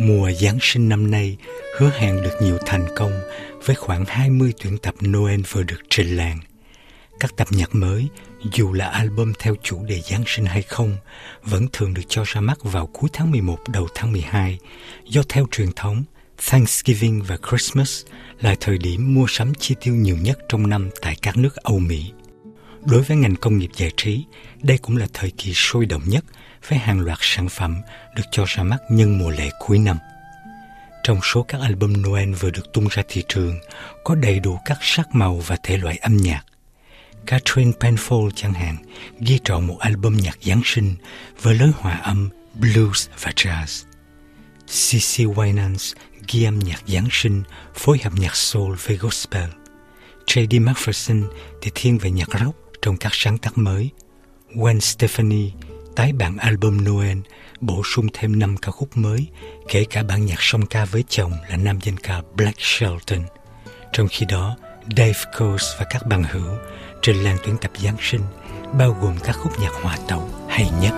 Mùa Giáng sinh năm nay hứa hẹn được nhiều thành công với khoảng 20 tuyển tập Noel vừa được trình làng. Các tập nhạc mới, dù là album theo chủ đề Giáng sinh hay không, vẫn thường được cho ra mắt vào cuối tháng 11 đầu tháng 12, do theo truyền thống, Thanksgiving và Christmas là thời điểm mua sắm chi tiêu nhiều nhất trong năm tại các nước Âu Mỹ. Đối với ngành công nghiệp giải trí, đây cũng là thời kỳ sôi động nhất với hàng loạt sản phẩm được cho ra mắt nhân mùa lễ cuối năm. Trong số các album Noel vừa được tung ra thị trường, có đầy đủ các sắc màu và thể loại âm nhạc. Catherine Penfold chẳng hạn ghi trọn một album nhạc Giáng sinh với lối hòa âm, blues và jazz. CeCe Winans ghi âm nhạc Giáng sinh phối hợp nhạc soul với gospel. J.D. McPherson thì thiên về nhạc rock trong các sáng tác mới. Gwen Stefani tái bản album Noel, bổ sung thêm 5 ca khúc mới, kể cả bản nhạc song ca với chồng là nam danh ca Blake Shelton. Trong khi đó, Dave Coase và các bằng hữu trình làng tuyển tập Giáng sinh, bao gồm các khúc nhạc hòa tấu hay nhất.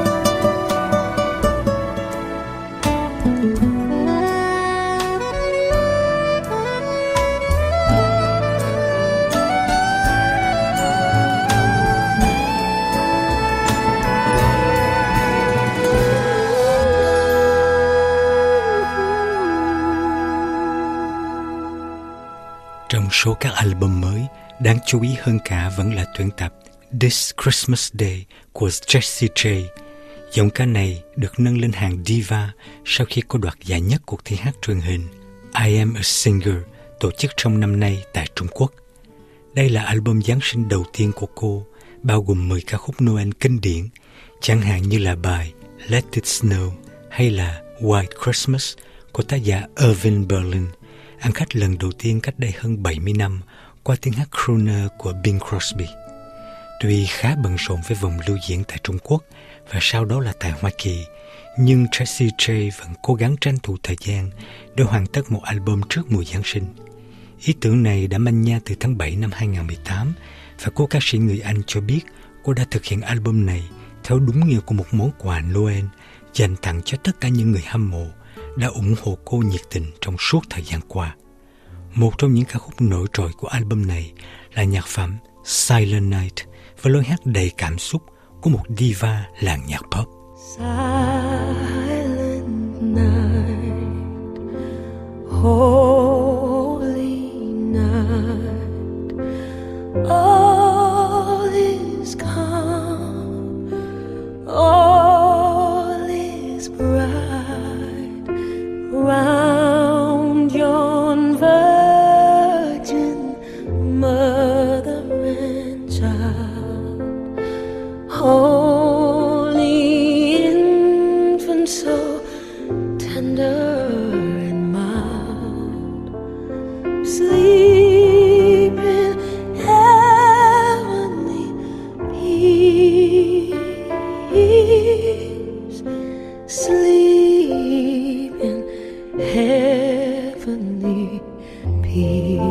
Trong số các album mới, đáng chú ý hơn cả vẫn là tuyển tập This Christmas Day của Jessie J. Giọng ca này được nâng lên hàng diva sau khi cô đoạt giải nhất cuộc thi hát truyền hình I Am a Singer tổ chức trong năm nay tại Trung Quốc. Đây là album Giáng sinh đầu tiên của cô, bao gồm 10 ca khúc Noel kinh điển, chẳng hạn như là bài Let It Snow hay là White Christmas của tác giả Irving Berlin, ăn khách lần đầu tiên cách đây hơn 70 năm qua tiếng hát crooner của Bing Crosby. Tuy khá bận rộn với vòng lưu diễn tại Trung Quốc và sau đó là tại Hoa Kỳ, nhưng Jessie J vẫn cố gắng tranh thủ thời gian để hoàn tất một album trước mùa Giáng sinh. Ý tưởng này đã manh nha từ tháng 7 năm 2018 và cô ca sĩ người Anh cho biết cô đã thực hiện album này theo đúng nghĩa của một món quà Noel dành tặng cho tất cả những người hâm mộ đã ủng hộ cô nhiệt tình trong suốt thời gian qua. Một trong những ca khúc nổi trội của album này là nhạc phẩm Silent Night với lối hát đầy cảm xúc của một diva làng nhạc pop. Silent night, holy night, all is calm, all is bright, round yon virgin mother and child, holy infant so tender and mild, sleep in heavenly peace, sleep in heavenly peace.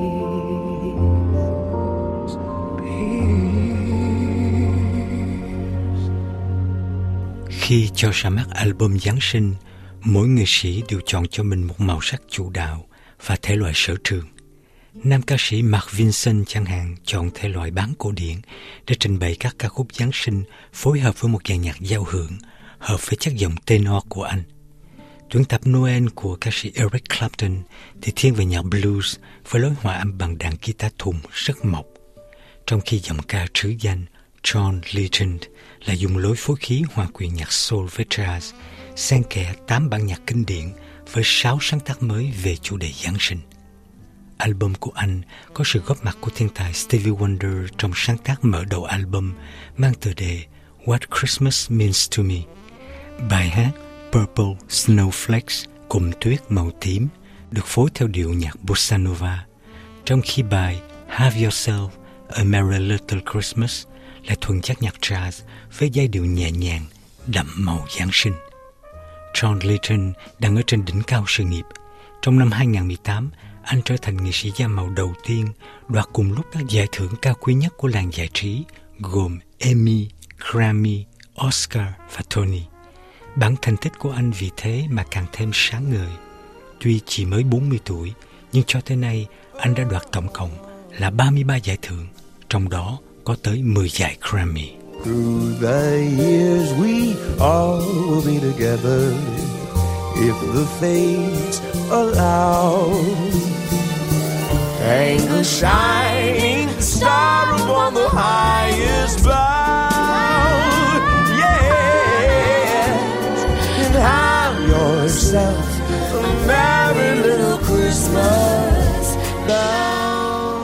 Khi cho ra mắt album Giáng sinh, mỗi nghệ sĩ đều chọn cho mình một màu sắc chủ đạo và thể loại sở trường. Nam ca sĩ Mark Vincent chẳng hạn chọn thể loại bán cổ điển để trình bày các ca khúc Giáng sinh phối hợp với một dàn nhạc giao hưởng, hợp với chất giọng tenor của anh. Tuyển tập Noel của ca sĩ Eric Clapton thì thiên về nhạc blues với lối hòa âm bằng đàn guitar thùng rất mộc, trong khi giọng ca trứ danh John Legend là dùng lối phối khí hòa quyện nhạc soul với jazz, xen kẽ 8 bản nhạc kinh điển với 6 sáng tác mới về chủ đề Giáng sinh. Album của anh có sự góp mặt của thiên tài Stevie Wonder trong sáng tác mở đầu album mang tựa đề What Christmas Means to Me. Bài hát Purple Snowflakes cùng tuyết màu tím được phối theo điệu nhạc bossa nova, trong khi bài Have Yourself a Merry Little Christmas là thuần chất nhạc jazz với giai điệu nhẹ nhàng, đậm màu Giáng sinh. John Legend đang ở trên đỉnh cao sự nghiệp. Trong năm 2018, anh trở thành nghệ sĩ da màu đầu tiên đoạt cùng lúc các giải thưởng cao quý nhất của làng giải trí gồm Emmy, Grammy, Oscar và Tony. Bản thành tích của anh vì thế mà càng thêm sáng ngời. Tuy chỉ mới 40 tuổi, nhưng cho tới nay anh đã đoạt tổng cộng là 33 giải thưởng, trong đó có tới 10 giải Grammy. Through the years we all will be together if the fates allow. Hang a shining star upon the highest bough, yes, and have yourself a merry little Christmas now.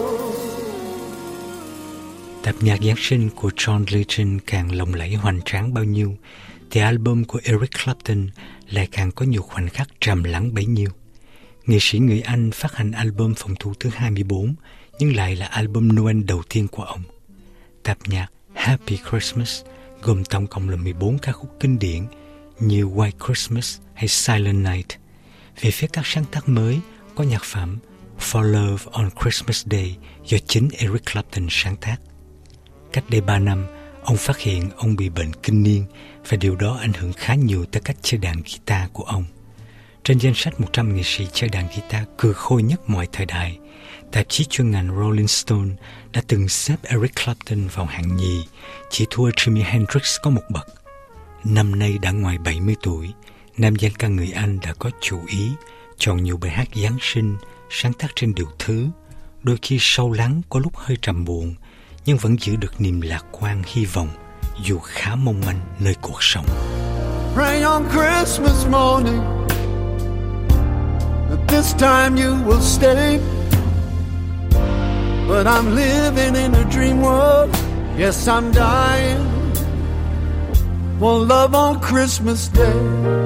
Tập nhạc Giáng sinh của John Legend càng lộng lẫy hoành tráng bao nhiêu, thì album của Eric Clapton lại càng có nhiều khoảnh khắc trầm lắng bấy nhiêu. Nghệ sĩ người Anh phát hành album phòng thu thứ 24, nhưng lại là album Noel đầu tiên của ông. Tập nhạc Happy Christmas gồm tổng cộng là 14 ca khúc kinh điển như White Christmas hay Silent Night. Về phía các sáng tác mới, có nhạc phẩm For Love on Christmas Day do chính Eric Clapton sáng tác. Cách đây 3 năm, ông phát hiện ông bị bệnh kinh niên và điều đó ảnh hưởng khá nhiều tới cách chơi đàn guitar của ông. Trên danh sách 100 nghệ sĩ chơi đàn guitar cừ khôi nhất mọi thời đại, tạp chí chuyên ngành Rolling Stone đã từng xếp Eric Clapton vào hạng nhì, chỉ thua Jimi Hendrix có một bậc. Năm nay đã ngoài 70 tuổi, nam danh ca người Anh đã có chủ ý chọn nhiều bài hát Giáng sinh sáng tác trên điệu thứ, đôi khi sâu lắng, có lúc hơi trầm buồn, nhưng vẫn giữ được niềm lạc quan hy vọng dù khá mong manh nơi cuộc sống. Rain on Christmas morning, but this time you will stay. But I'm living in a dream world. Yes, I'm dying for love on Christmas Day.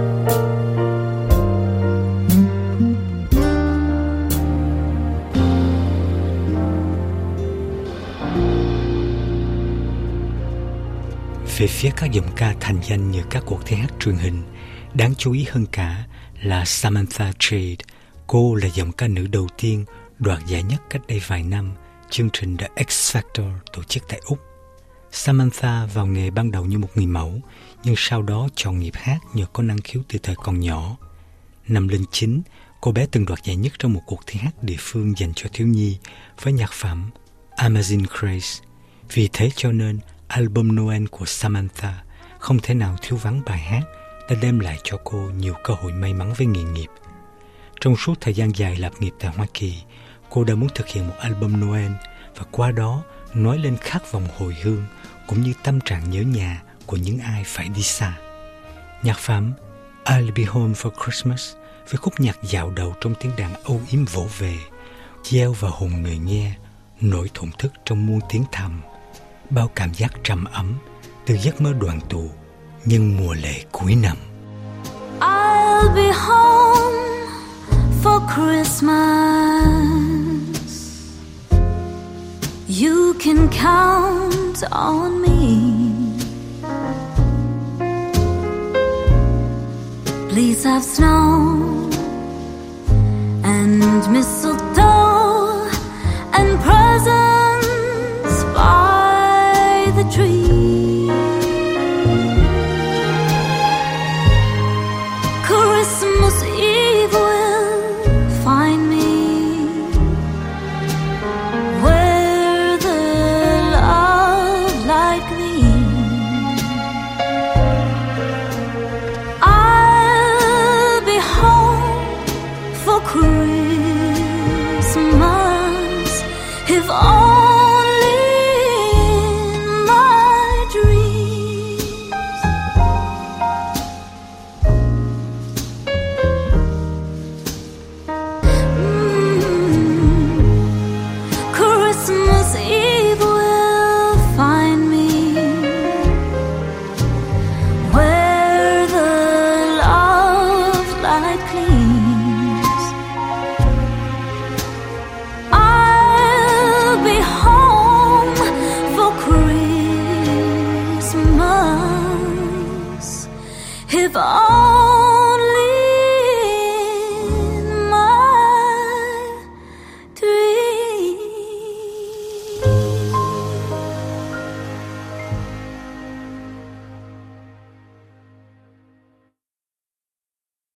Về phía các giọng ca thành danh như các cuộc thi hát truyền hình, đáng chú ý hơn cả là Samantha Jade. Cô là giọng ca nữ đầu tiên đoạt giải nhất cách đây vài năm, chương trình The X Factor tổ chức tại Úc. Samantha vào nghề ban đầu như một người mẫu, nhưng sau đó chọn nghiệp hát nhờ có năng khiếu từ thời còn nhỏ. Năm lên 9, cô bé từng đoạt giải nhất trong một cuộc thi hát địa phương dành cho thiếu nhi với nhạc phẩm Amazing Grace. Vì thế cho nên album Noel của Samantha không thể nào thiếu vắng bài hát đã đem lại cho cô nhiều cơ hội may mắn với nghề nghiệp. Trong suốt thời gian dài lập nghiệp tại Hoa Kỳ, cô đã muốn thực hiện một album Noel và qua đó nói lên khát vọng hồi hương cũng như tâm trạng nhớ nhà của những ai phải đi xa. Nhạc phẩm I'll Be Home for Christmas với khúc nhạc dạo đầu trong tiếng đàn âu yếm vỗ về, gieo vào hồn người nghe nỗi thổn thức trong muôn tiếng thầm, bao cảm giác trầm ấm từ giấc mơ đoàn tụ nhân mùa lễ cuối năm. I'll be home for Christmas. You can count on me. Please have snow and mistletoe and presents by the tree. Christmas Eve will find me where the love light gleams. I'll be home for Christmas if only in my dreams. Christmas